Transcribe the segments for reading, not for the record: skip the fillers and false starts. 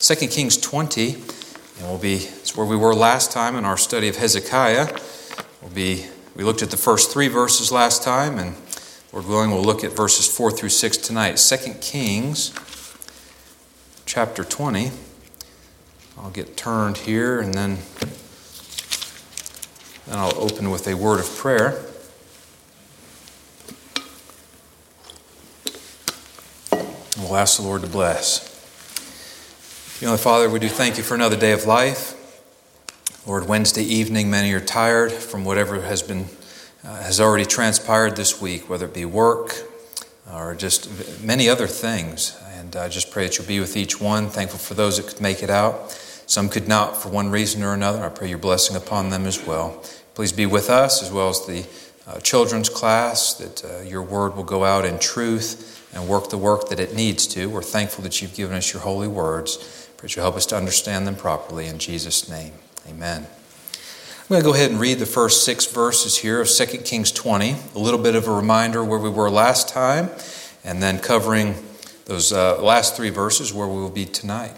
2 Kings 20, and it's where we were last time in our study of Hezekiah. We looked at the first 3 verses last time, and Lord willing, we'll look at verses 4 through 6 tonight. 2 Kings chapter 20. I'll get turned here, and then I'll open with a word of prayer. And we'll ask the Lord to bless. Father, we do thank you for another day of life. Lord, Wednesday evening, many are tired from whatever has already transpired this week, whether it be work or just many other things. And I just pray that you'll be with each one. Thankful for those that could make it out. Some could not for one reason or another. I pray your blessing upon them as well. Please be with us as well as the children's class, that your word will go out in truth and work the work that it needs to. We're thankful that you've given us your holy words. Pray that you'll help us to understand them properly. In Jesus' name, amen. I'm going to go ahead and read the first 6 verses here of 2 Kings 20. A little bit of a reminder where we were last time, and then covering those last 3 verses where we will be tonight.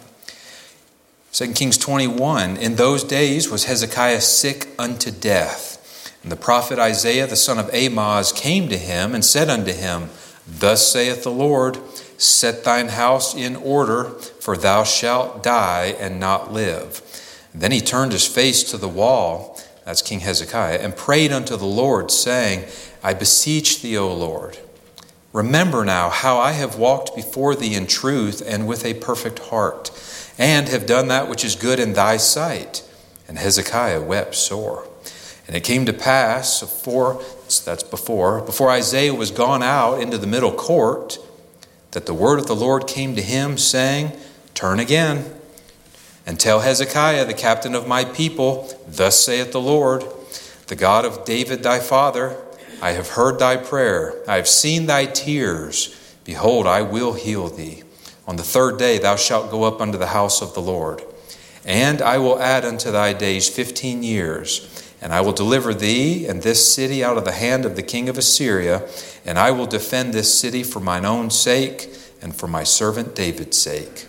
2 Kings 21, in those days was Hezekiah sick unto death. And the prophet Isaiah the son of Amoz came to him and said unto him, Thus saith the Lord, Set thine house in order, for thou shalt die and not live. And then he turned his face to the wall, that's King Hezekiah, and prayed unto the Lord, saying, I beseech thee, O Lord, remember now how I have walked before thee in truth and with a perfect heart, and have done that which is good in thy sight. And Hezekiah wept sore. And it came to pass, before Isaiah was gone out into the middle court, that the word of the Lord came to him, saying, Turn again, and tell Hezekiah, the captain of my people, Thus saith the Lord, the God of David thy father, I have heard thy prayer, I have seen thy tears. Behold, I will heal thee. On the 3rd day thou shalt go up unto the house of the Lord. And I will add unto thy days 15 years. And I will deliver thee and this city out of the hand of the king of Assyria. And I will defend this city for mine own sake and for my servant David's sake.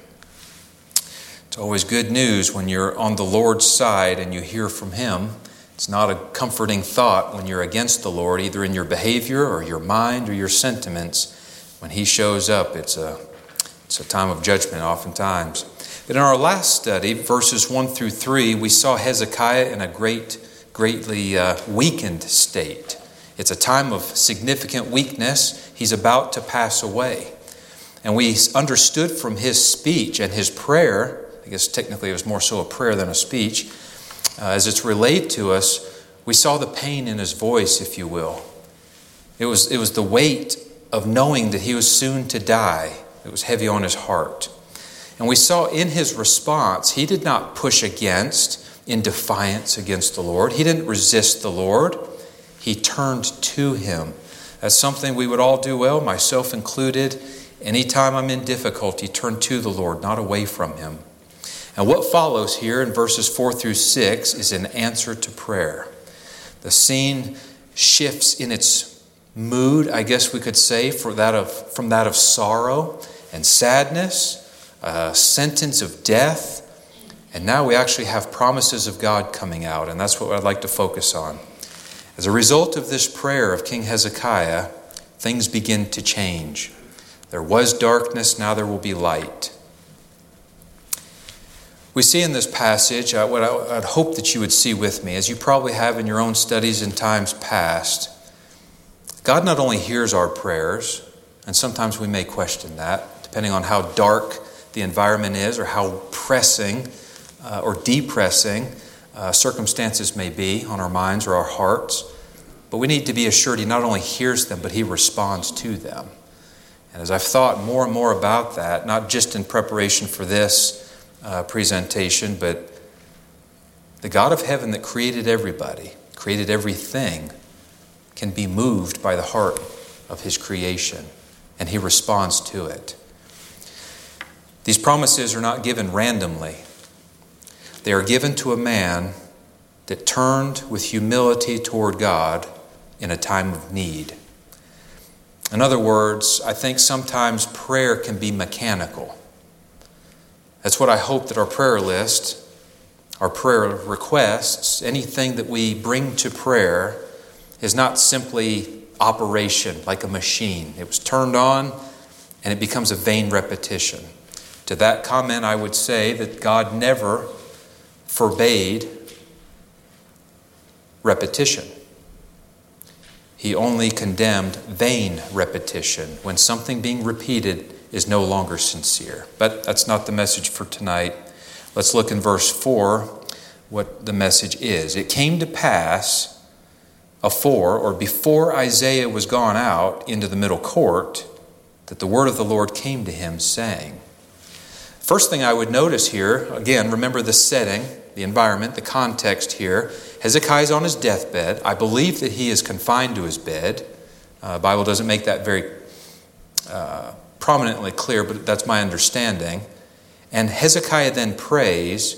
It's always good news when you're on the Lord's side and you hear from him. It's not a comforting thought when you're against the Lord, either in your behavior or your mind or your sentiments. When he shows up, it's a time of judgment oftentimes. But in our last study, verses 1 through 3, we saw Hezekiah in a greatly weakened state. It's a time of significant weakness. He's about to pass away. And we understood from his speech and his prayer, I guess technically it was more so a prayer than a speech, as it's relayed to us, we saw the pain in his voice, if you will. It was the weight of knowing that he was soon to die. It was heavy on his heart. And we saw in his response, he did not push against in defiance against the Lord. He didn't resist the Lord. He turned to him. That's something we would all do well, myself included. Anytime I'm in difficulty, turn to the Lord, not away from him. And what follows here in verses 4 through 6 is an answer to prayer. The scene shifts in its mood, I guess we could say, from that of sorrow and sadness, a sentence of death. And now we actually have promises of God coming out, and that's what I'd like to focus on. As a result of this prayer of King Hezekiah, things begin to change. There was darkness, now there will be light. We see in this passage what I'd hope that you would see with me, as you probably have in your own studies in times past. God not only hears our prayers, and sometimes we may question that, depending on how dark the environment is or how pressing or depressing circumstances may be on our minds or our hearts. But we need to be assured he not only hears them, but he responds to them. And as I've thought more and more about that, not just in preparation for this presentation, but the God of heaven that created everybody, created everything, can be moved by the heart of his creation, and he responds to it. These promises are not given randomly. They are given to a man that turned with humility toward God in a time of need. In other words, I think sometimes prayer can be mechanical. That's what I hope that our prayer list, our prayer requests, anything that we bring to prayer is not simply operation like a machine. It was turned on and it becomes a vain repetition. To that comment, I would say that God never forbade repetition. He only condemned vain repetition when something being repeated is no longer sincere. But that's not the message for tonight. Let's look in verse 4 what the message is. It came to pass before Isaiah was gone out into the middle court, that the word of the Lord came to him, saying. First thing I would notice here, again, remember the setting, the environment, the context here. Hezekiah is on his deathbed. I believe that he is confined to his bed. The Bible doesn't make that very prominently clear, but that's my understanding. And Hezekiah then prays.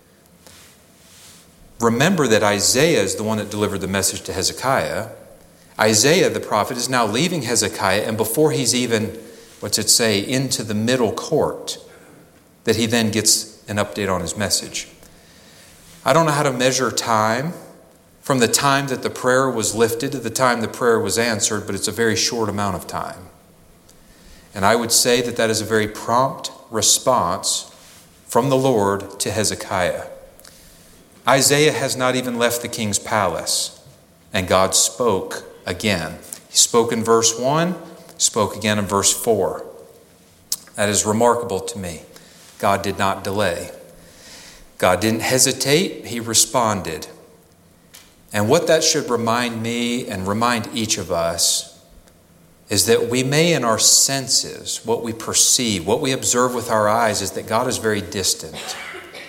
Remember that Isaiah is the one that delivered the message to Hezekiah. Isaiah, the prophet, is now leaving Hezekiah, and before he's even, into the middle court, that he then gets an update on his message. I don't know how to measure time from the time that the prayer was lifted to the time the prayer was answered, but it's a very short amount of time. And I would say that that is a very prompt response from the Lord to Hezekiah. Isaiah has not even left the king's palace, and God spoke again. He spoke in verse 1, spoke again in verse 4. That is remarkable to me. God did not delay. God didn't hesitate, he responded. And what that should remind me and remind each of us is that we may in our senses, what we perceive, what we observe with our eyes, is that God is very distant.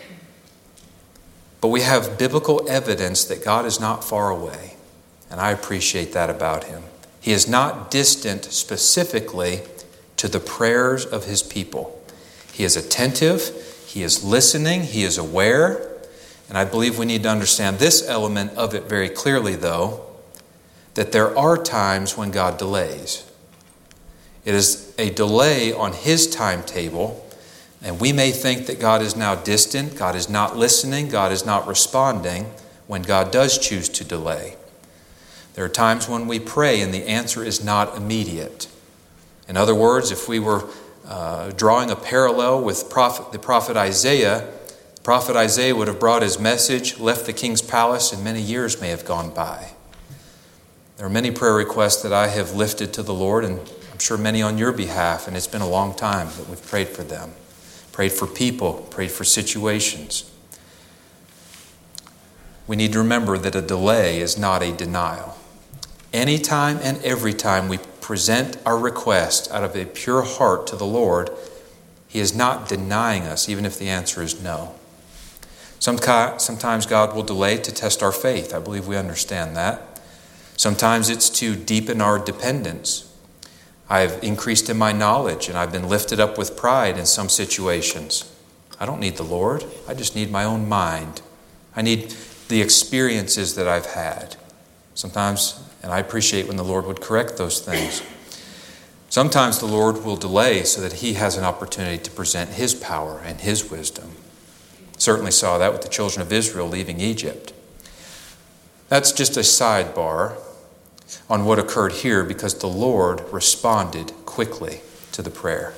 But we have biblical evidence that God is not far away, and I appreciate that about him. He is not distant specifically to the prayers of his people. He is attentive, he is listening, he is aware, and I believe we need to understand this element of it very clearly, though, that there are times when God delays. It is a delay on his timetable. And we may think that God is now distant, God is not listening, God is not responding when God does choose to delay. There are times when we pray and the answer is not immediate. In other words, if we were drawing a parallel with the prophet Isaiah would have brought his message, left the king's palace, and many years may have gone by. There are many prayer requests that I have lifted to the Lord, and I'm sure many on your behalf, and it's been a long time that we've prayed for them. Prayed for people, prayed for situations. We need to remember that a delay is not a denial. Anytime and every time we present our request out of a pure heart to the Lord, he is not denying us, even if the answer is no. Sometimes God will delay to test our faith. I believe we understand that. Sometimes it's to deepen our dependence. I've increased in my knowledge and I've been lifted up with pride in some situations. I don't need the Lord. I just need my own mind. I need the experiences that I've had. Sometimes, and I appreciate when the Lord would correct those things. Sometimes the Lord will delay so that he has an opportunity to present his power and his wisdom. Certainly saw that with the children of Israel leaving Egypt. That's just a sidebar on what occurred here because the Lord responded quickly to the prayer.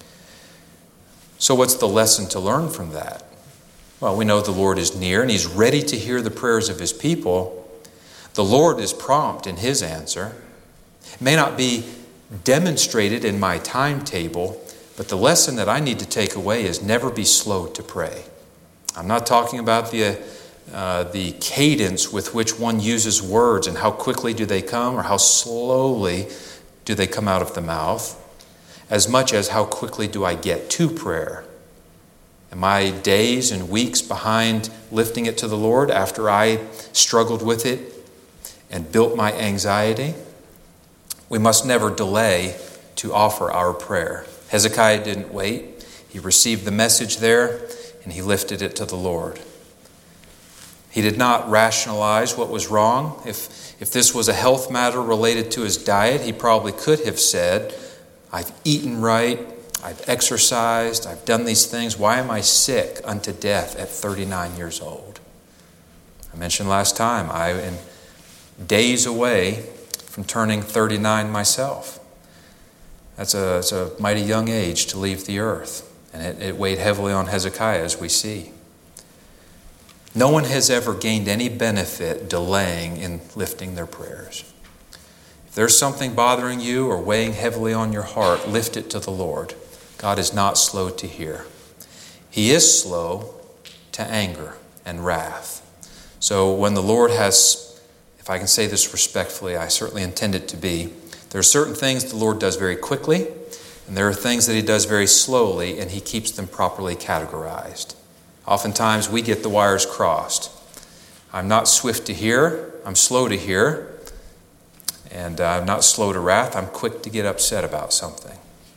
So what's the lesson to learn from that? Well, we know the Lord is near and he's ready to hear the prayers of his people. The Lord is prompt in his answer. It may not be demonstrated in my timetable, but the lesson that I need to take away is never be slow to pray. I'm not talking about the cadence with which one uses words and how quickly do they come or how slowly do they come out of the mouth, as much as how quickly do I get to prayer. Am I days and weeks behind lifting it to the Lord after I struggled with it and built my anxiety? We must never delay to offer our prayer. Hezekiah didn't wait. He received the message there and he lifted it to the Lord. He did not rationalize what was wrong. If this was a health matter related to his diet, he probably could have said, I've eaten right, I've exercised. I've done these things. Why am I sick unto death at 39 years old? I mentioned last time, I am days away from turning 39 myself. It's a mighty young age to leave the earth. And it weighed heavily on Hezekiah, as we see. No one has ever gained any benefit delaying in lifting their prayers. If there's something bothering you or weighing heavily on your heart, lift it to the Lord. God is not slow to hear. He is slow to anger and wrath. So when the Lord has, if I can say this respectfully, I certainly intend it to be, there are certain things the Lord does very quickly, and there are things that He does very slowly, and He keeps them properly categorized. Oftentimes we get the wires crossed. I'm not swift to hear, I'm slow to hear, and I'm not slow to wrath, I'm quick to get upset about something.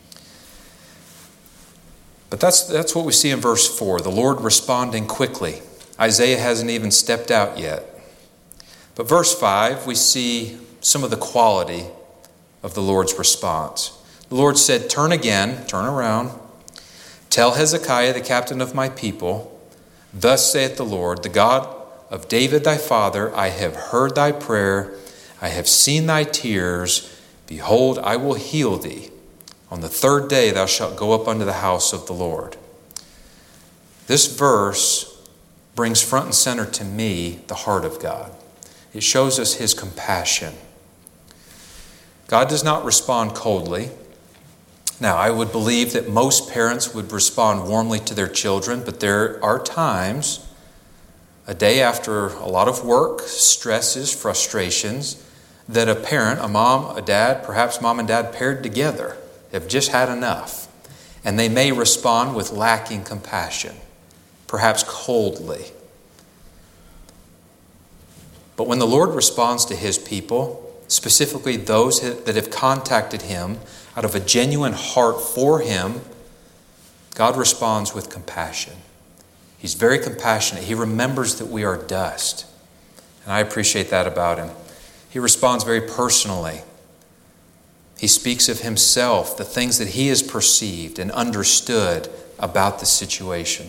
But that's what we see in verse 4, the Lord responding quickly. Isaiah hasn't even stepped out yet. But verse 5, we see some of the quality of the Lord's response. The Lord said, turn around, tell Hezekiah, the captain of my people, thus saith the Lord, the God of David thy father, I have heard thy prayer, I have seen thy tears, behold, I will heal thee. On the third day thou shalt go up unto the house of the Lord. This verse brings front and center to me the heart of God. It shows us His compassion. God does not respond coldly. Now, I would believe that most parents would respond warmly to their children, but there are times, a day after a lot of work, stresses, frustrations, that a parent, a mom, a dad, perhaps mom and dad paired together, have just had enough. And they may respond with lacking compassion, perhaps coldly. But when the Lord responds to His people, specifically those that have contacted Him out of a genuine heart for Him, God responds with compassion. He's very compassionate. He remembers that we are dust. And I appreciate that about Him. He responds very personally. He speaks of Himself, the things that He has perceived and understood about the situation.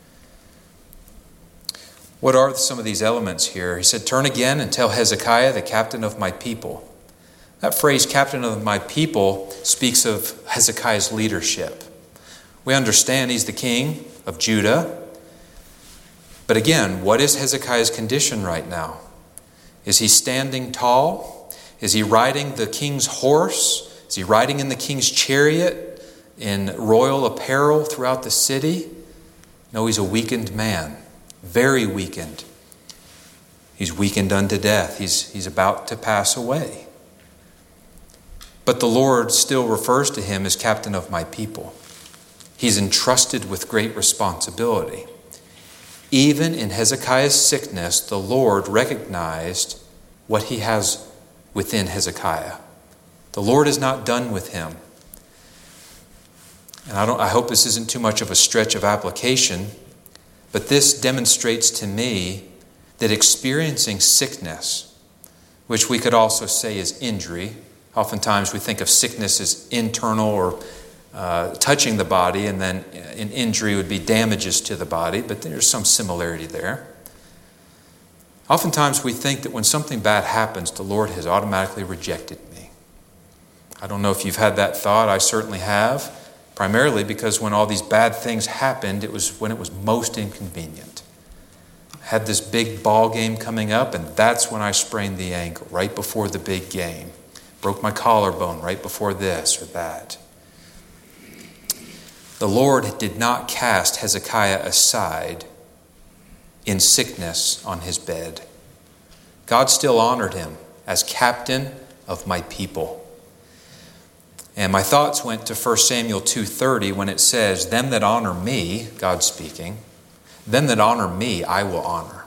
What are some of these elements here? He said, turn again and tell Hezekiah, the captain of my people. That phrase, captain of my people, speaks of Hezekiah's leadership. We understand he's the king of Judah. But again, what is Hezekiah's condition right now? Is he standing tall? Is he riding the king's horse? Is he riding in the king's chariot in royal apparel throughout the city? No, he's a weakened man. Very weakened. He's weakened unto death. He's about to pass away. But the Lord still refers to him as captain of my people. He's entrusted with great responsibility. Even in Hezekiah's sickness, the Lord recognized what He has within Hezekiah. The Lord is not done with him. And I hope this isn't too much of a stretch of application, but this demonstrates to me that experiencing sickness, which we could also say is injury, oftentimes we think of sickness as internal or touching the body, and then an injury would be damages to the body, but there's some similarity there. Oftentimes we think that when something bad happens, the Lord has automatically rejected me. I don't know if you've had that thought. I certainly have. Primarily because when all these bad things happened, it was when it was most inconvenient. I had this big ball game coming up, and that's when I sprained the ankle, right before the big game. Broke my collarbone right before this or that. The Lord did not cast Hezekiah aside in sickness on his bed. God still honored him as captain of my people. And my thoughts went to 1 Samuel 2:30 when it says, them that honor me, God speaking, them that honor me, I will honor.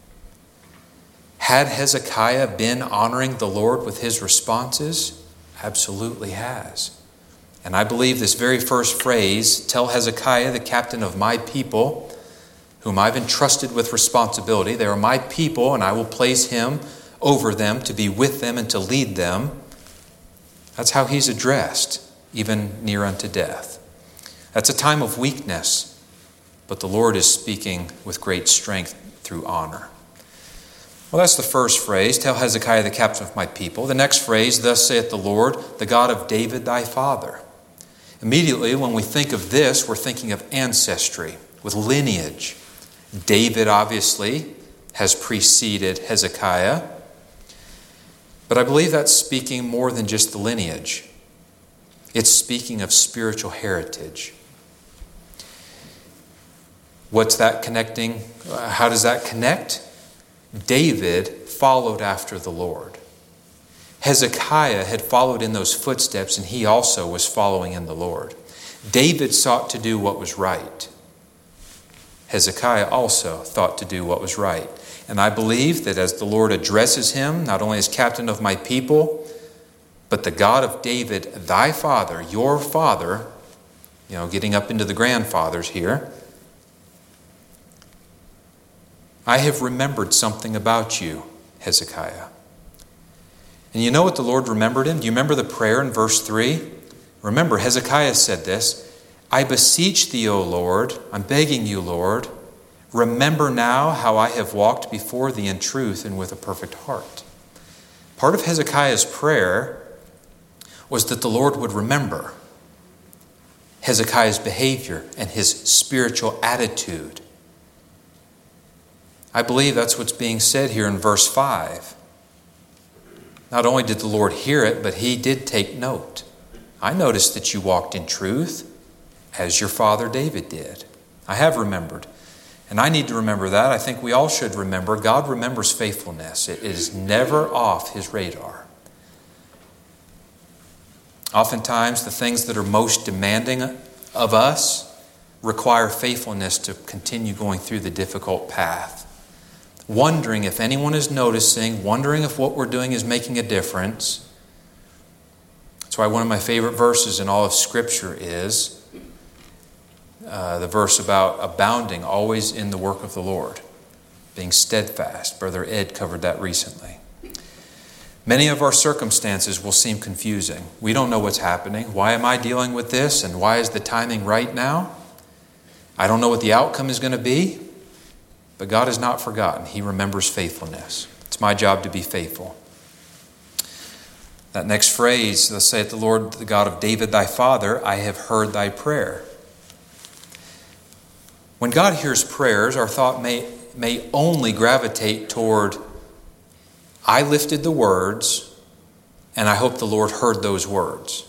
Had Hezekiah been honoring the Lord with his responses? Absolutely has. And I believe this very first phrase, tell Hezekiah, the captain of my people, whom I've entrusted with responsibility, they are my people, and I will place him over them to be with them and to lead them. That's how he's addressed, even near unto death. That's a time of weakness, but the Lord is speaking with great strength through honor. Well, that's the first phrase, tell Hezekiah the captain of my people. The next phrase, thus saith the Lord, the God of David thy father. Immediately, when we think of this, we're thinking of ancestry, with lineage. David, obviously, has preceded Hezekiah. But I believe that's speaking more than just the lineage. It's speaking of spiritual heritage. What's that connecting? How does that connect? David followed after the Lord. Hezekiah had followed in those footsteps, and he also was following in the Lord. David sought to do what was right. Hezekiah also thought to do what was right. And I believe that as the Lord addresses him, not only as captain of my people, but the God of David, thy father, your father, getting up into the grandfathers here, I have remembered something about you, Hezekiah. And you know what the Lord remembered him? Do you remember the prayer in verse 3? Remember, Hezekiah said this, I beseech thee, O Lord, I'm begging you, Lord, remember now how I have walked before thee in truth and with a perfect heart. Part of Hezekiah's prayer was that the Lord would remember Hezekiah's behavior and his spiritual attitude. I believe that's what's being said here in verse 5. Not only did the Lord hear it, but he did take note. I noticed that you walked in truth as your father David did. I have remembered. And I need to remember that. I think we all should remember. God remembers faithfulness. It is never off his radar. Oftentimes, the things that are most demanding of us require faithfulness to continue going through the difficult path. Wondering if anyone is noticing, wondering if what we're doing is making a difference. That's why one of my favorite verses in all of Scripture is the verse about abounding always in the work of the Lord, being steadfast. Brother Ed covered that recently. Many of our circumstances will seem confusing. We don't know what's happening. Why am I dealing with this? And why is the timing right now? I don't know what the outcome is going to be. But God has not forgotten. He remembers faithfulness. It's my job to be faithful. That next phrase, thus saith the Lord, the God of David thy father, I have heard thy prayer. When God hears prayers, our thought may only gravitate toward, I lifted the words, and I hope the Lord heard those words.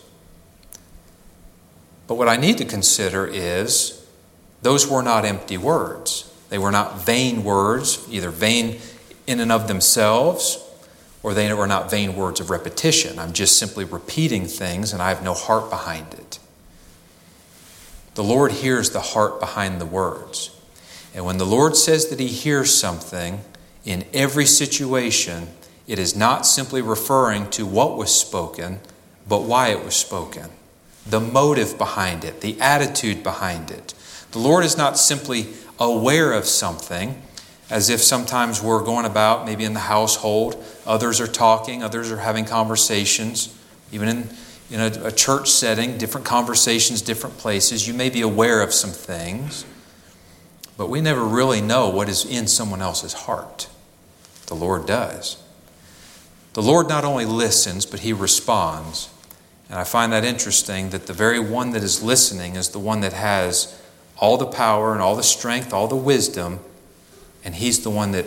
But what I need to consider is, those were not empty words. They were not vain words, either vain in and of themselves, or they were not vain words of repetition. I'm just simply repeating things, and I have no heart behind it. The Lord hears the heart behind the words. And when the Lord says that he hears something, in every situation, it is not simply referring to what was spoken, but why it was spoken. The motive behind it, the attitude behind it. The Lord is not simply aware of something, as if sometimes we're going about, maybe in the household, others are talking, others are having conversations, even in a church setting, different conversations, different places. You may be aware of some things, but we never really know what is in someone else's heart. The Lord does. The Lord not only listens, but he responds. And I find that interesting, that the very one that is listening is the one that has all the power and all the strength, all the wisdom, and he's the one that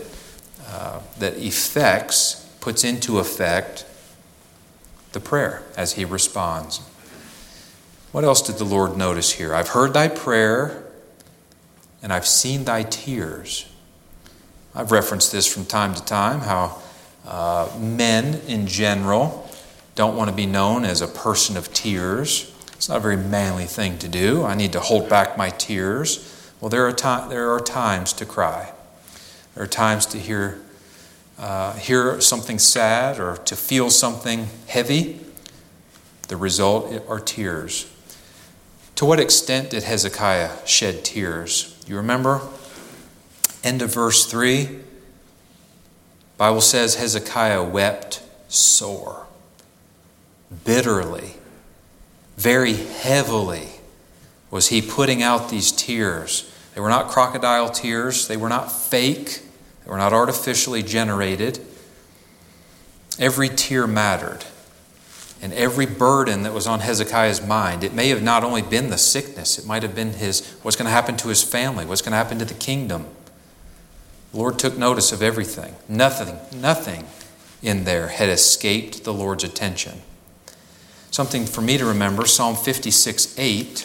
puts into effect the prayer as he responds. What else did the Lord notice here? I've heard thy prayer, and I've seen thy tears. I've referenced this from time to time, how men in general don't want to be known as a person of tears. It's not a very manly thing to do. I need to hold back my tears. Well, there are times to cry. There are times to hear something sad or to feel something heavy. The result are tears. To what extent did Hezekiah shed tears? You remember? End of verse 3. The Bible says Hezekiah wept sore, bitterly, very heavily was he putting out these tears. They were not crocodile tears. They were not fake. They were not artificially generated. Every tear mattered. And every burden that was on Hezekiah's mind, it may have not only been the sickness, it might have been what's going to happen to his family, what's going to happen to the kingdom. The Lord took notice of everything. Nothing in there had escaped the Lord's attention. Something for me to remember, Psalm 56:8.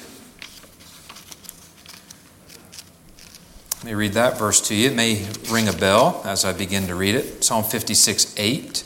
Let me read that verse to you. It may ring a bell as I begin to read it. Psalm 56:8.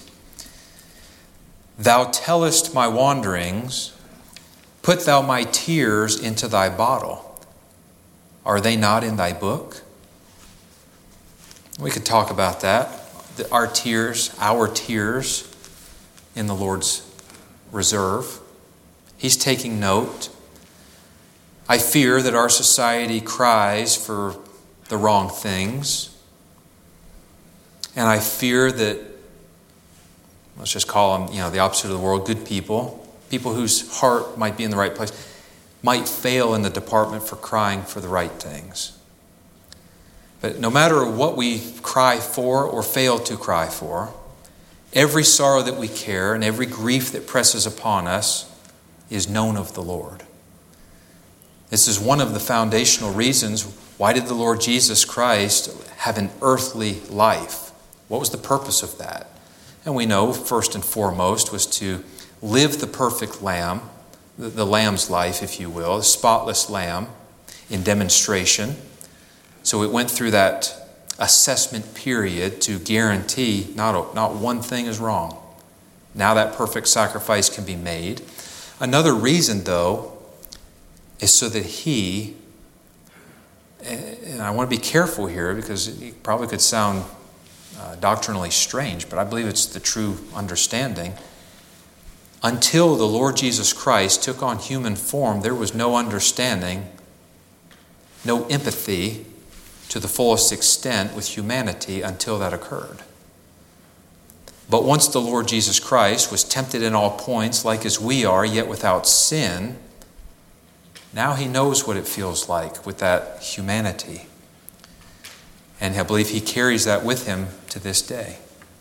Thou tellest my wanderings, put thou my tears into thy bottle. Are they not in thy book? We could talk about that. Our tears in the Lord's reserve. He's taking note. I fear that our society cries for the wrong things. And I fear that, let's just call them, the opposite of the world, good people whose heart might be in the right place, might fail in the department for crying for the right things. But no matter what we cry for or fail to cry for, every sorrow that we care and every grief that presses upon us is known of the Lord. This is one of the foundational reasons why did the Lord Jesus Christ have an earthly life? What was the purpose of that? And we know, first and foremost, was to live the perfect lamb, the lamb's life, if you will, the spotless lamb in demonstration. So it went through that assessment period to guarantee not one thing is wrong. Now that perfect sacrifice can be made. Another reason, though, is so that he, and I want to be careful here because it probably could sound doctrinally strange, but I believe it's the true understanding. Until the Lord Jesus Christ took on human form, there was no understanding, no empathy to the fullest extent with humanity until that occurred. But once the Lord Jesus Christ was tempted in all points, like as we are, yet without sin, now he knows what it feels like with that humanity. And I believe he carries that with him to this day.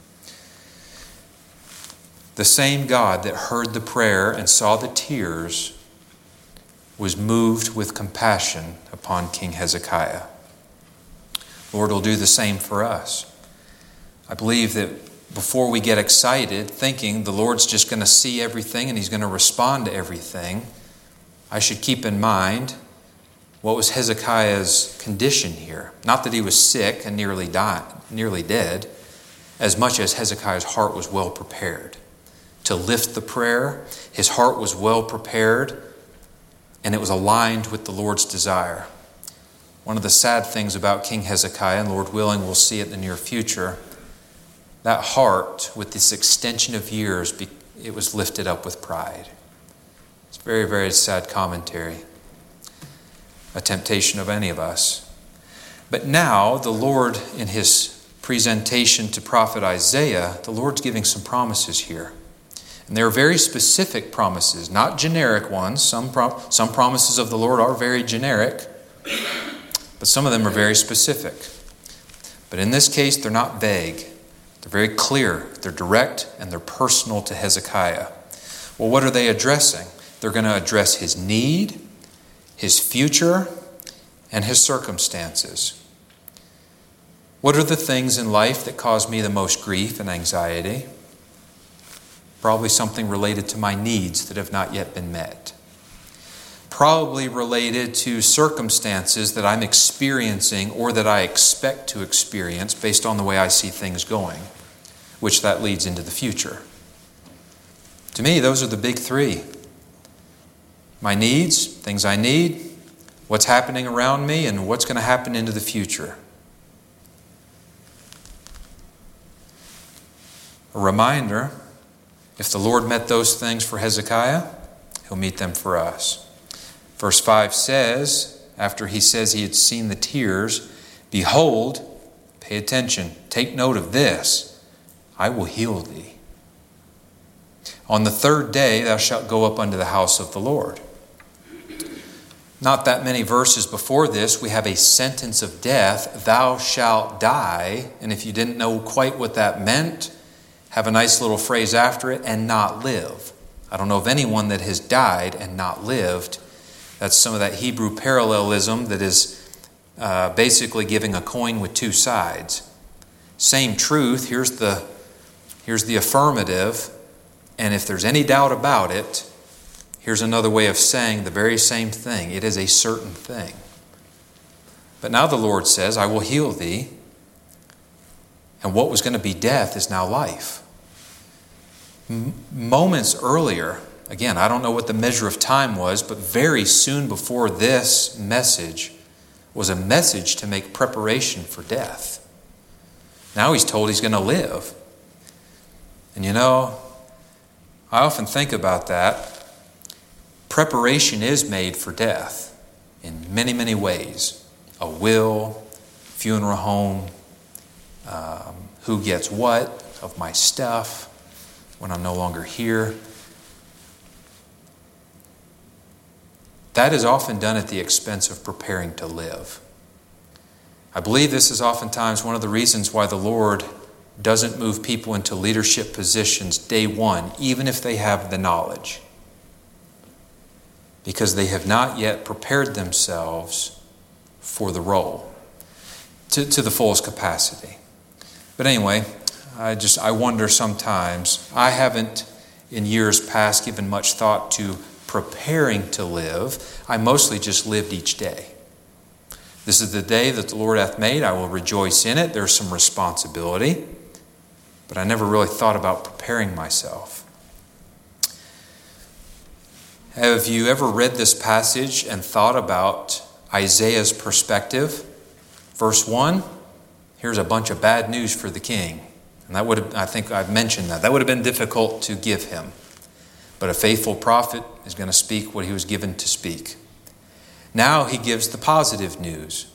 The same God that heard the prayer and saw the tears was moved with compassion upon King Hezekiah. Lord will do the same for us. I believe that before we get excited, thinking the Lord's just going to see everything and he's going to respond to everything, I should keep in mind what was Hezekiah's condition here. Not that he was sick and nearly dead, as much as Hezekiah's heart was well prepared to lift the prayer. His heart was well prepared, and it was aligned with the Lord's desire. One of the sad things about King Hezekiah, and Lord willing, we'll see it in the near future, that heart, with this extension of years, it was lifted up with pride. It's very, very sad commentary. A temptation of any of us. But now, the Lord, in his presentation to prophet Isaiah, the Lord's giving some promises here. And they're very specific promises, not generic ones. Some promises of the Lord are very generic, but some of them are very specific. But in this case, they're not vague. They're very clear. They're direct and they're personal to Hezekiah. Well, what are they addressing? They're going to address his need, his future, and his circumstances. What are the things in life that cause me the most grief and anxiety? Probably something related to my needs that have not yet been met. Probably related to circumstances that I'm experiencing or that I expect to experience based on the way I see things going, which that leads into the future. To me, those are the big three. My needs, things I need, what's happening around me, and what's going to happen into the future. A reminder, if the Lord met those things for Hezekiah, he'll meet them for us. Verse 5 says, after he says he had seen the tears, behold, pay attention, take note of this, I will heal thee. On the third day thou shalt go up unto the house of the Lord. Not that many verses before this, we have a sentence of death, thou shalt die. And if you didn't know quite what that meant, have a nice little phrase after it, and not live. I don't know of anyone that has died and not lived. That's some of that Hebrew parallelism that is basically giving a coin with two sides. Same truth, here's the affirmative, and if there's any doubt about it, here's another way of saying the very same thing. It is a certain thing. But now the Lord says, I will heal thee. And what was going to be death is now life. Moments earlier, again, I don't know what the measure of time was, but very soon before this message was a message to make preparation for death. Now he's told he's going to live. And you know, I often think about that. Preparation is made for death in many, many ways. A will, funeral home, who gets what of my stuff when I'm no longer here. That is often done at the expense of preparing to live. I believe this is oftentimes one of the reasons why the Lord doesn't move people into leadership positions day one, even if they have the knowledge. Because they have not yet prepared themselves for the role to the fullest capacity. But anyway, I wonder sometimes. I haven't in years past given much thought to preparing to live. I mostly just lived each day. This is the day that the Lord hath made. I will rejoice in it. There's some responsibility. But I never really thought about preparing myself. Have you ever read this passage and thought about Isaiah's perspective? Verse 1, here's a bunch of bad news for the king. And that would have, I think I've mentioned that. That would have been difficult to give him. But a faithful prophet is going to speak what he was given to speak. Now he gives the positive news.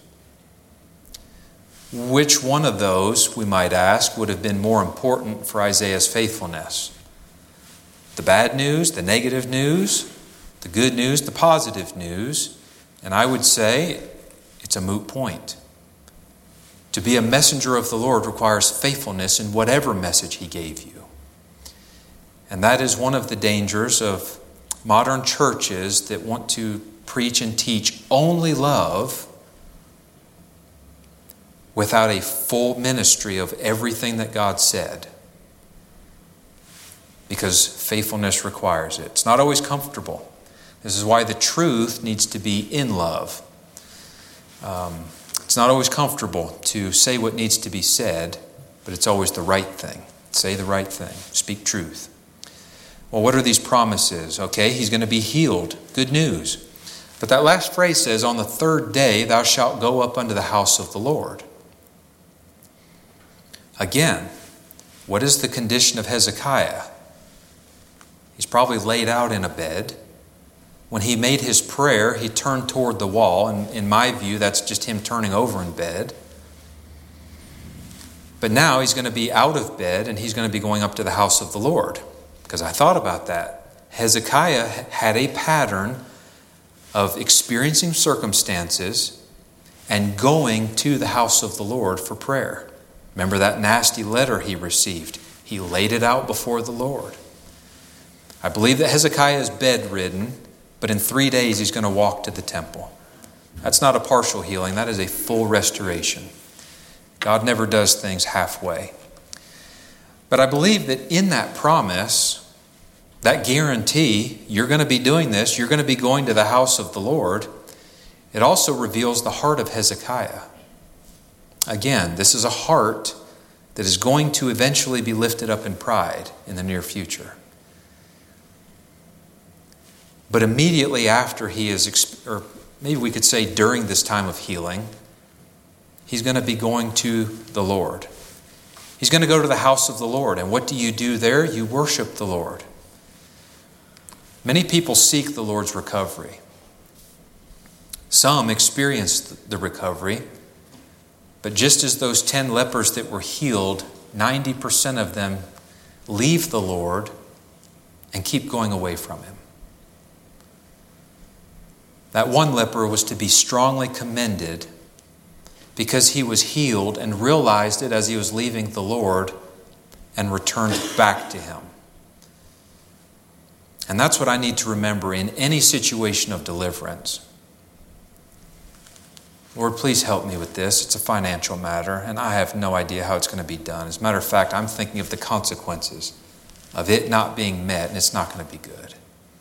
Which one of those, we might ask, would have been more important for Isaiah's faithfulness? The bad news, the negative news, the good news, the positive news? And I would say it's a moot point. To be a messenger of the Lord requires faithfulness in whatever message he gave you. And that is one of the dangers of modern churches that want to preach and teach only love without a full ministry of everything that God said. Because faithfulness requires it. It's not always comfortable. This is why the truth needs to be in love. It's not always comfortable to say what needs to be said, but it's always the right thing. Say the right thing. Speak truth. Well, what are these promises? Okay, he's going to be healed. Good news. But that last phrase says, on the third day thou shalt go up unto the house of the Lord. Again, what is the condition of Hezekiah? He's probably laid out in a bed. When he made his prayer, he turned toward the wall. And in my view, that's just him turning over in bed. But now he's going to be out of bed and he's going to be going up to the house of the Lord. Because I thought about that. Hezekiah had a pattern of experiencing circumstances and going to the house of the Lord for prayer. Remember that nasty letter he received? He laid it out before the Lord. I believe that Hezekiah is bedridden, but in 3 days he's going to walk to the temple. That's not a partial healing. That is a full restoration. God never does things halfway. But I believe that in that promise, that guarantee, you're going to be doing this, you're going to be going to the house of the Lord, it also reveals the heart of Hezekiah. Again, this is a heart that is going to eventually be lifted up in pride in the near future. But immediately after he is, or maybe we could say during this time of healing, he's going to be going to the Lord. He's going to go to the house of the Lord. And what do you do there? You worship the Lord. Many people seek the Lord's recovery. Some experience the recovery. But just as those 10 lepers that were healed, 90% of them leave the Lord and keep going away from Him. That one leper was to be strongly commended because he was healed and realized it as he was leaving the Lord and returned back to him. And that's what I need to remember in any situation of deliverance. Lord, please help me with this. It's a financial matter, and I have no idea how it's going to be done. As a matter of fact, I'm thinking of the consequences of it not being met, and it's not going to be good.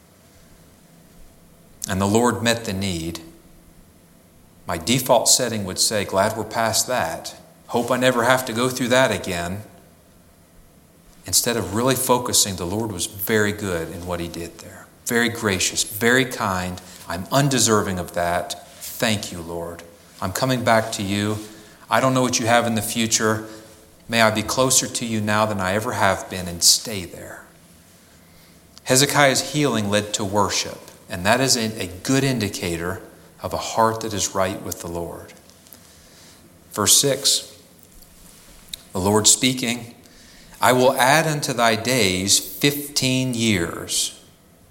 And the Lord met the need. My default setting would say, glad we're past that. Hope I never have to go through that again. Instead of really focusing, the Lord was very good in what he did there. Very gracious, very kind. I'm undeserving of that. Thank you, Lord. I'm coming back to you. I don't know what you have in the future. May I be closer to you now than I ever have been, and stay there. Hezekiah's healing led to worship, and that is a good indicator of a heart that is right with the Lord. Verse 6, the Lord speaking, I will add unto thy days 15 years.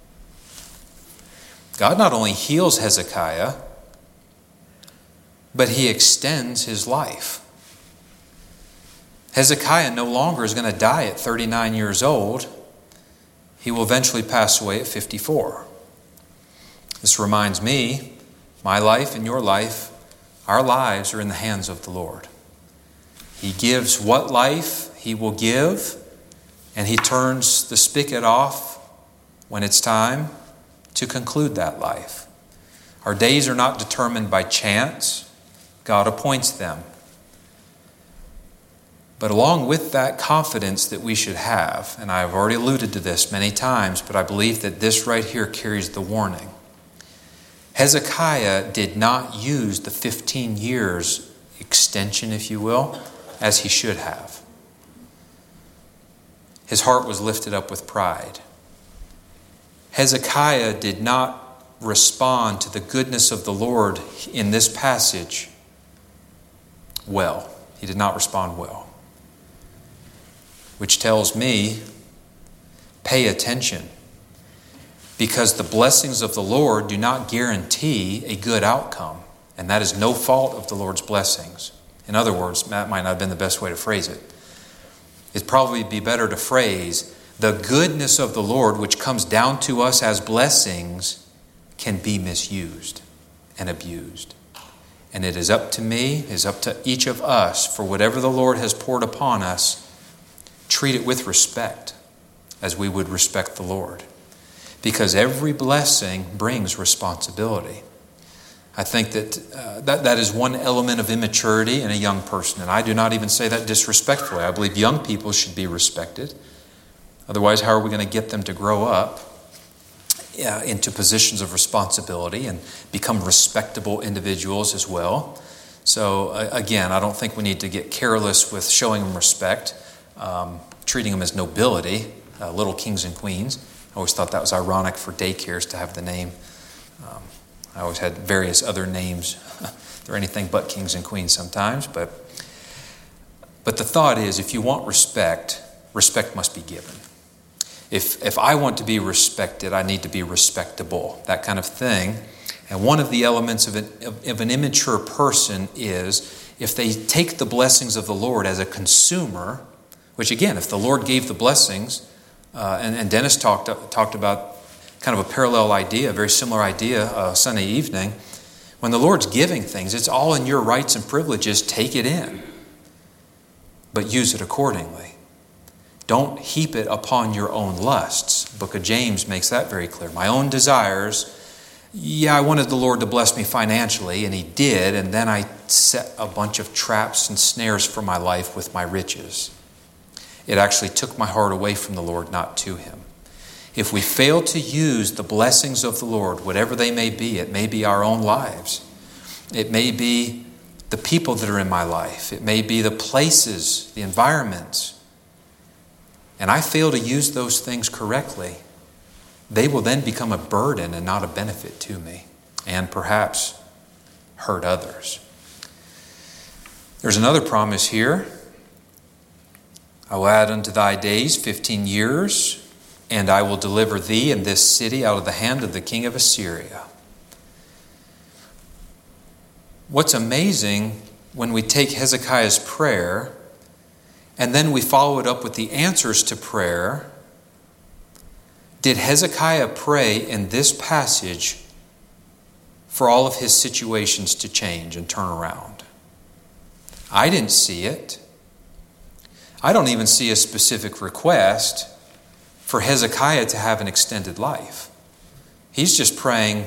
God not only heals Hezekiah, but he extends his life. Hezekiah no longer is going to die at 39 years old. He will eventually pass away at 54. This reminds me, my life and your life, our lives are in the hands of the Lord. He gives what life he will give, and he turns the spigot off when it's time to conclude that life. Our days are not determined by chance. God appoints them. But along with that confidence that we should have, and I've already alluded to this many times, but I believe that this right here carries the warning. Hezekiah did not use the 15 years extension, if you will, as he should have. His heart was lifted up with pride. Hezekiah did not respond to the goodness of the Lord in this passage well. He did not respond well. Which tells me, pay attention. Because the blessings of the Lord do not guarantee a good outcome. And that is no fault of the Lord's blessings. In other words, that might not have been the best way to phrase it. It'd probably be better to phrase, the goodness of the Lord, which comes down to us as blessings, can be misused and abused. And it is up to me, is up to each of us, for whatever the Lord has poured upon us, treat it with respect as we would respect the Lord. Because every blessing brings responsibility. I think that is one element of immaturity in a young person. And I do not even say that disrespectfully. I believe young people should be respected. Otherwise, how are we going to get them to grow up into positions of responsibility and become respectable individuals as well? So again, I don't think we need to get careless with showing them respect, treating them as nobility, little kings and queens. I always thought that was ironic for daycares to have the name. I always had various other names. They're anything but kings and queens sometimes. But the thought is, if you want respect, respect must be given. If I want to be respected, I need to be respectable, that kind of thing. And one of the elements of an immature person is if they take the blessings of the Lord as a consumer, which again, if the Lord gave the blessings, and Dennis talked about kind of a parallel idea, a very similar idea Sunday evening. When the Lord's giving things, it's all in your rights and privileges. Take it in, but use it accordingly. Don't heap it upon your own lusts. The book of James makes that very clear. My own desires, I wanted the Lord to bless me financially, and He did, and then I set a bunch of traps and snares for my life with my riches. It actually took my heart away from the Lord, not to Him. If we fail to use the blessings of the Lord, whatever they may be, it may be our own lives. It may be the people that are in my life. It may be the places, the environments. And I fail to use those things correctly, they will then become a burden and not a benefit to me, and perhaps hurt others. There's another promise here. I will add unto thy days 15 years, and I will deliver thee and this city out of the hand of the king of Assyria. what's amazing when we take Hezekiah's prayer and then we follow it up with the answers to prayer, did Hezekiah pray in this passage for all of his situations to change and turn around? I didn't see it. I don't even see a specific request for Hezekiah to have an extended life. He's just praying,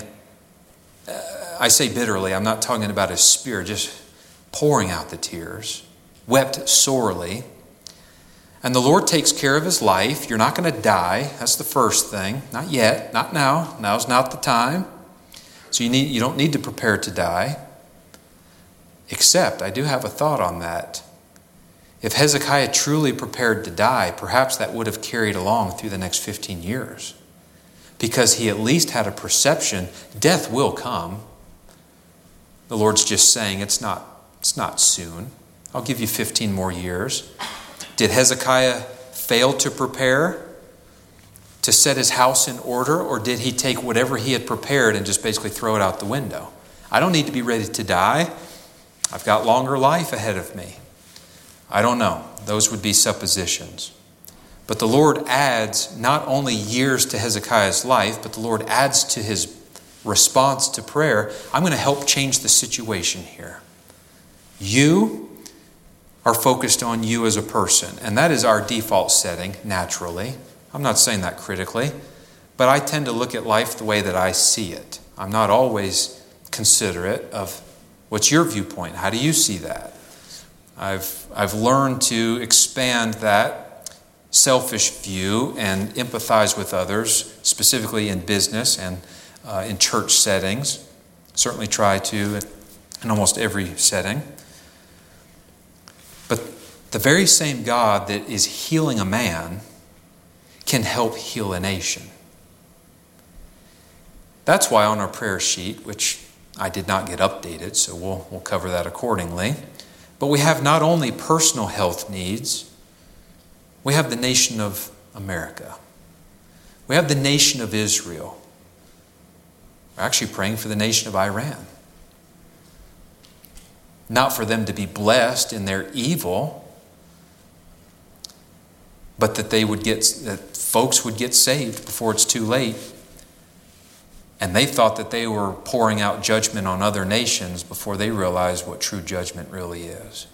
I say bitterly, I'm not talking about his spirit, just pouring out the tears, wept sorely. And the Lord takes care of his life. You're not going to die. That's the first thing. Not yet, not now. Now's not the time. So you don't need to prepare to die. Except, I do have a thought on that. If Hezekiah truly prepared to die, perhaps that would have carried along through the next 15 years. Because he at least had a perception, death will come. The Lord's just saying, it's not soon. I'll give you 15 more years. Did Hezekiah fail to prepare to set his house in order, or did he take whatever he had prepared and just basically throw it out the window? I don't need to be ready to die. I've got longer life ahead of me. I don't know. Those would be suppositions. But the Lord adds not only years to Hezekiah's life, but the Lord adds to his response to prayer, I'm going to help change the situation here. You are focused on you as a person. And that is our default setting, naturally. I'm not saying that critically, but I tend to look at life the way that I see it. I'm not always considerate of what's your viewpoint. How do you see that? I've learned to expand that selfish view and empathize with others, specifically in business and in church settings. Certainly try to in almost every setting. But the very same God that is healing a man can help heal a nation. That's why on our prayer sheet, which I did not get updated, so we'll cover that accordingly, but we have not only personal health needs, we have the nation of America. We have the nation of Israel. We're actually praying for the nation of Iran. Not for them to be blessed in their evil, but that folks would get saved before it's too late. And they thought that they were pouring out judgment on other nations before they realized what true judgment really is.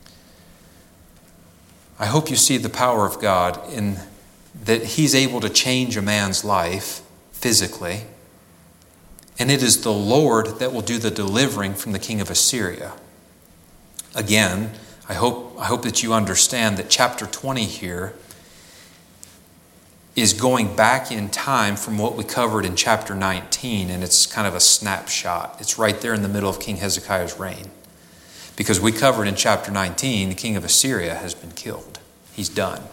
I hope you see the power of God in that He's able to change a man's life physically. And it is the Lord that will do the delivering from the king of Assyria. Again, I hope that you understand that chapter 20 here is going back in time from what we covered in chapter 19, and it's kind of a snapshot. It's right there in the middle of King Hezekiah's reign. Because we covered in chapter 19, the king of Assyria has been killed. He's done.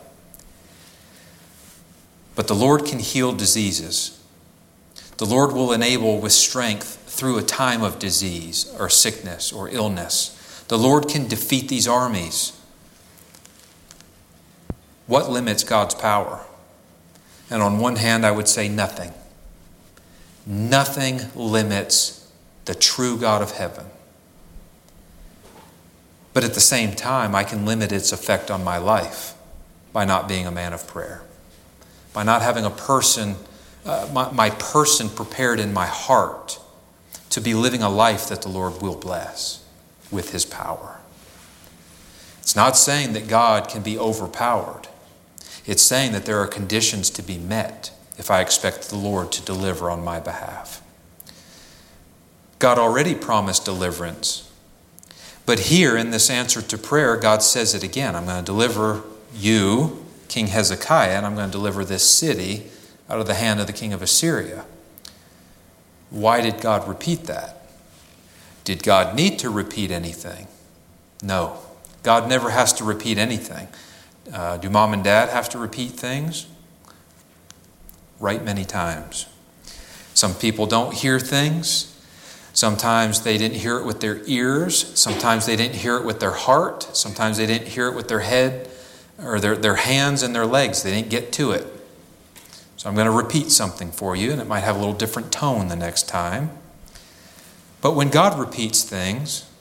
But the Lord can heal diseases. The Lord will enable with strength through a time of disease or sickness or illness. The Lord can defeat these armies. What limits God's power? And on one hand, I would say nothing. Nothing limits the true God of heaven. But at the same time, I can limit its effect on my life by not being a man of prayer. By not having a person, my person prepared in my heart to be living a life that the Lord will bless with His power. It's not saying that God can be overpowered. It's saying that there are conditions to be met if I expect the Lord to deliver on my behalf. God already promised deliverance. But here in this answer to prayer, God says it again. I'm going to deliver you, King Hezekiah, and I'm going to deliver this city out of the hand of the king of Assyria. Why did God repeat that? Did God need to repeat anything? No. God never has to repeat anything. Do mom and dad have to repeat things? Right many times. Some people don't hear things. Sometimes they didn't hear it with their ears. Sometimes they didn't hear it with their heart. Sometimes they didn't hear it with their head or their hands and their legs. They didn't get to it. So I'm going to repeat something for you, and it might have a little different tone the next time. But when God repeats things,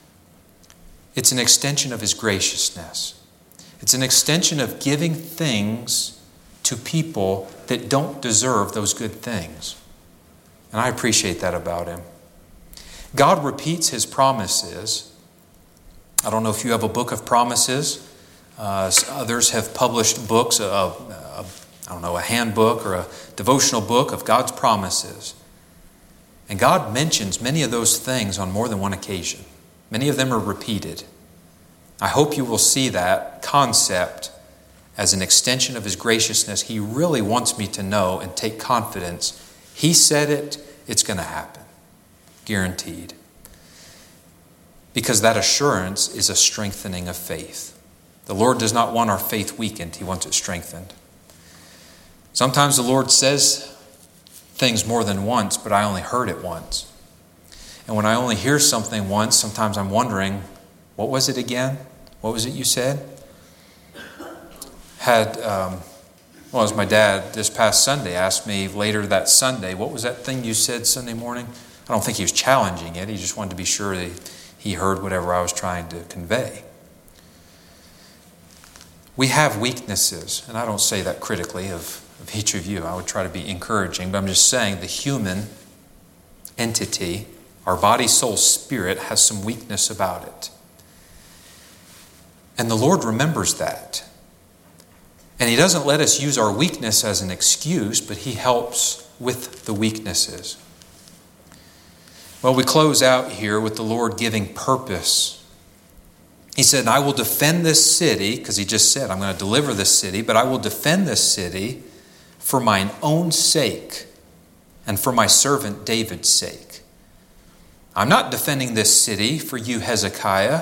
It's an extension of his graciousness. It's an extension of giving things to people that don't deserve those good things. And I appreciate that about him. God repeats his promises. I don't know if you have a book of promises. Others have published books, a handbook or a devotional book of God's promises. And God mentions many of those things on more than one occasion. Many of them are repeated. I hope you will see that concept as an extension of his graciousness. He really wants me to know and take confidence. He said it, it's going to happen. Guaranteed. Because that assurance is a strengthening of faith. The Lord does not want our faith weakened. He wants it strengthened. Sometimes the Lord says things more than once, but I only heard it once. And when I only hear something once, sometimes I'm wondering, what was it again? What was it you said? It was my dad this past Sunday asked me later that Sunday, what was that thing you said Sunday morning? I don't think he was challenging it. He just wanted to be sure that he heard whatever I was trying to convey. We have weaknesses, and I don't say that critically of each of you. I would try to be encouraging, but I'm just saying the human entity, our body, soul, spirit, has some weakness about it. And the Lord remembers that. And he doesn't let us use our weakness as an excuse, but he helps with the weaknesses. Well, we close out here with the Lord giving purpose. He said, I will defend this city, because he just said, I'm going to deliver this city, but I will defend this city for mine own sake and for my servant David's sake. I'm not defending this city for you, Hezekiah,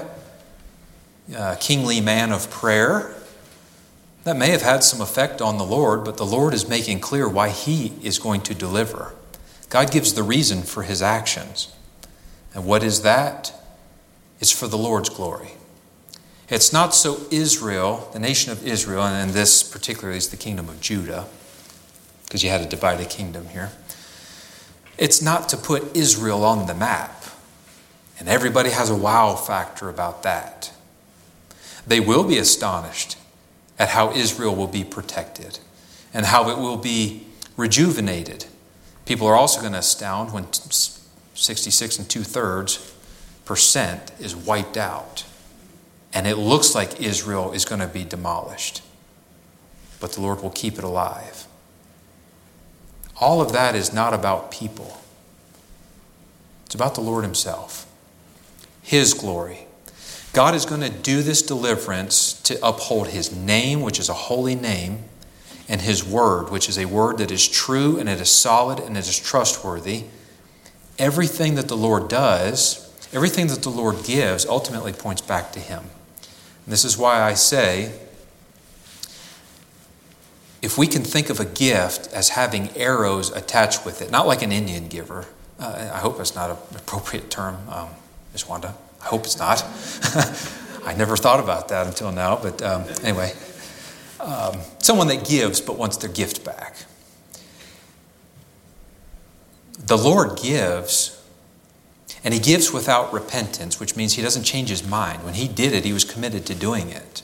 kingly man of prayer. That may have had some effect on the Lord, but the Lord is making clear why he is going to deliver. God gives the reason for his actions. And what is that? It's for the Lord's glory. It's not so Israel, the nation of Israel, and this particularly is the kingdom of Judah, because you had a divided kingdom here. It's not to put Israel on the map. And everybody has a wow factor about that. They will be astonished at how Israel will be protected and how it will be rejuvenated. People are also going to astound when 66 2/3% is wiped out. And it looks like Israel is going to be demolished. But the Lord will keep it alive. All of that is not about people. It's about the Lord himself. His glory. God is going to do this deliverance to uphold his name, which is a holy name, and his word, which is a word that is true and it is solid and it is trustworthy. Everything that the Lord does, everything that the Lord gives ultimately points back to him. And this is why I say, if we can think of a gift as having arrows attached with it, not like an Indian giver. I hope it's not an appropriate term, Ms. Wanda. I hope it's not. I never thought about that until now, but anyway. Someone that gives but wants their gift back. The Lord gives, and he gives without repentance, which means he doesn't change his mind. When he did it, he was committed to doing it.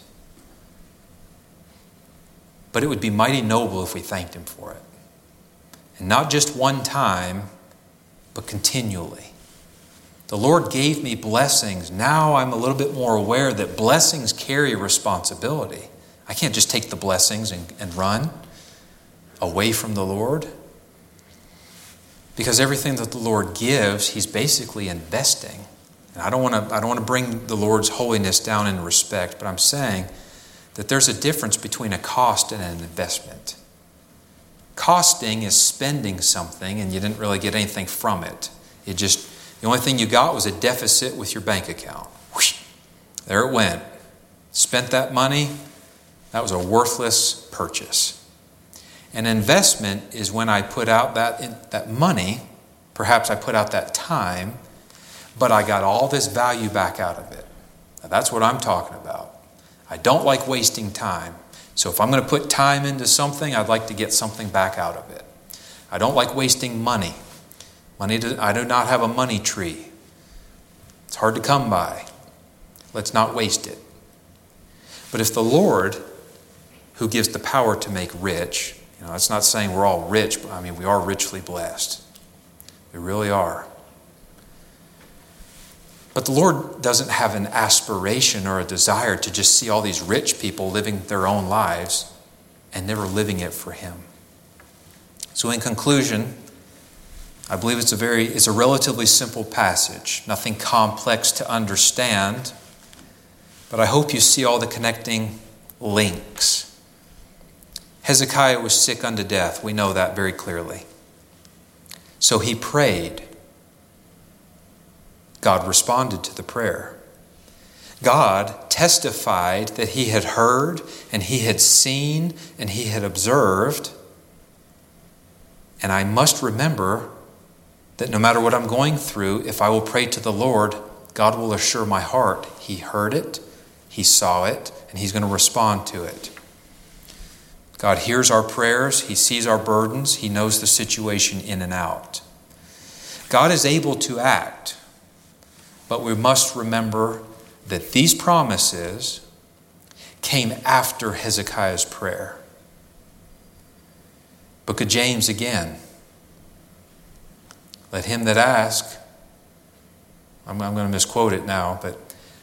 But it would be mighty noble if we thanked him for it. And not just one time, but continually. The Lord gave me blessings. Now I'm a little bit more aware that blessings carry responsibility. I can't just take the blessings and run away from the Lord. Because everything that the Lord gives, he's basically investing. And I don't want to bring the Lord's holiness down in respect, but I'm saying that there's a difference between a cost and an investment. Costing is spending something and you didn't really get anything from it. The only thing you got was a deficit with your bank account. Whoosh, there it went. Spent that money. That was a worthless purchase. An investment is when I put out that money, perhaps I put out that time, but I got all this value back out of it. Now, that's what I'm talking about. I don't like wasting time. So if I'm going to put time into something, I'd like to get something back out of it. I don't like wasting money. I do not have a money tree. It's hard to come by. Let's not waste it. But if the Lord, who gives the power to make rich, it's not saying we're all rich, but we are richly blessed. We really are. But the Lord doesn't have an aspiration or a desire to just see all these rich people living their own lives and never living it for Him. So in conclusion, I believe it's a relatively simple passage, nothing complex to understand, but I hope you see all the connecting links. Hezekiah was sick unto death. We know that very clearly. So he prayed. God responded to the prayer. God testified that He had heard and He had seen and He had observed. And I must remember that no matter what I'm going through, if I will pray to the Lord, God will assure my heart He heard it, He saw it, and He's going to respond to it. God hears our prayers, He sees our burdens, He knows the situation in and out. God is able to act. But we must remember that these promises came after Hezekiah's prayer. Book of James again. Let him that ask, I'm going to misquote it now, but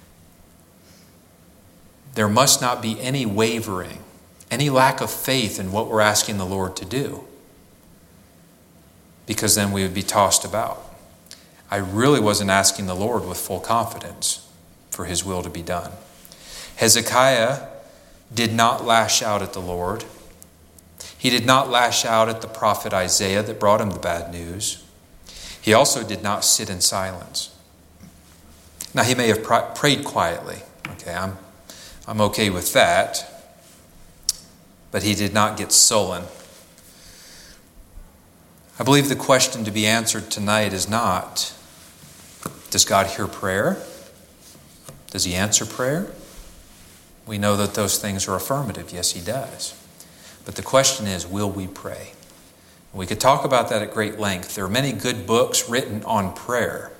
there must not be any wavering, any lack of faith in what we're asking the Lord to do, because then we would be tossed about. I really wasn't asking the Lord with full confidence for His will to be done. Hezekiah did not lash out at the Lord. He did not lash out at the prophet Isaiah that brought him the bad news. He also did not sit in silence. Now, he may have prayed quietly. Okay, I'm okay with that. But he did not get sullen. I believe the question to be answered tonight is not, does God hear prayer? Does He answer prayer? We know that those things are affirmative. Yes, He does. But the question is, will we pray? We could talk about that at great length. There are many good books written on prayer.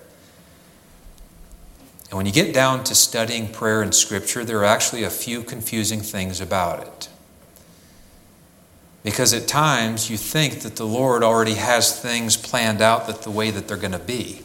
And when you get down to studying prayer in Scripture, there are actually a few confusing things about it. Because at times you think that the Lord already has things planned out the way that they're going to be.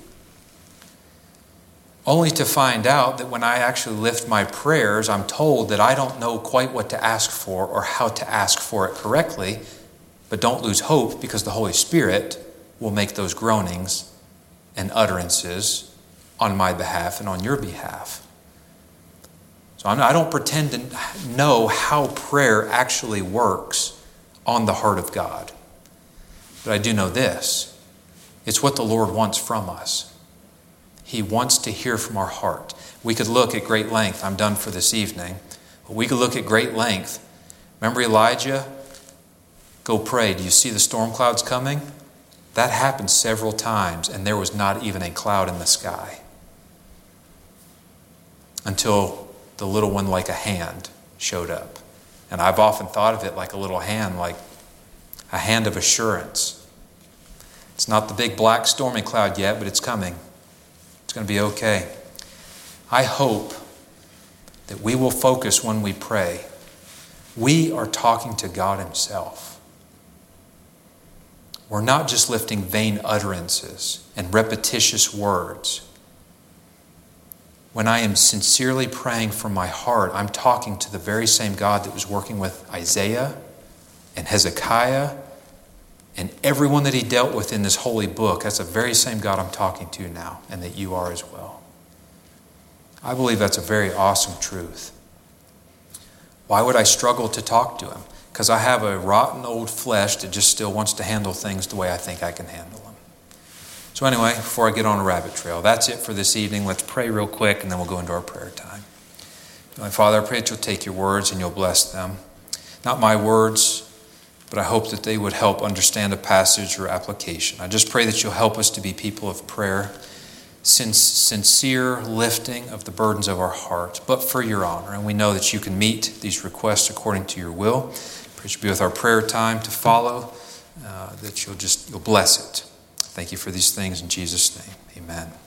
Only to find out that when I actually lift my prayers, I'm told that I don't know quite what to ask for or how to ask for it correctly. But don't lose hope, because the Holy Spirit will make those groanings and utterances on my behalf and on your behalf. So I don't pretend to know how prayer actually works on the heart of God. But I do know this. It's what the Lord wants from us. He wants to hear from our heart. We could look at great length. I'm done for this evening. But we could look at great length. Remember Elijah? Go pray. Do you see the storm clouds coming? That happened several times, and there was not even a cloud in the sky. Until the little one like a hand showed up. And I've often thought of it like a little hand, like a hand of assurance. It's not the big black stormy cloud yet, but it's coming. It's going to be okay. I hope that we will focus when we pray. We are talking to God Himself. We're not just lifting vain utterances and repetitious words. When I am sincerely praying from my heart, I'm talking to the very same God that was working with Isaiah and Hezekiah and everyone that He dealt with in this holy book. That's the very same God I'm talking to now, and that you are as well. I believe that's a very awesome truth. Why would I struggle to talk to Him? Because I have a rotten old flesh that just still wants to handle things the way I think I can handle them. So anyway, before I get on a rabbit trail, that's it for this evening. Let's pray real quick, and then we'll go into our prayer time. My Father, I pray that You'll take Your words and You'll bless them. Not my words, but I hope that they would help understand a passage or application. I just pray that You'll help us to be people of prayer, sincere lifting of the burdens of our hearts, but for Your honor. And we know that You can meet these requests according to Your will. I pray You'll be with our prayer time to follow, that You'll bless it. Thank You for these things in Jesus' name. Amen.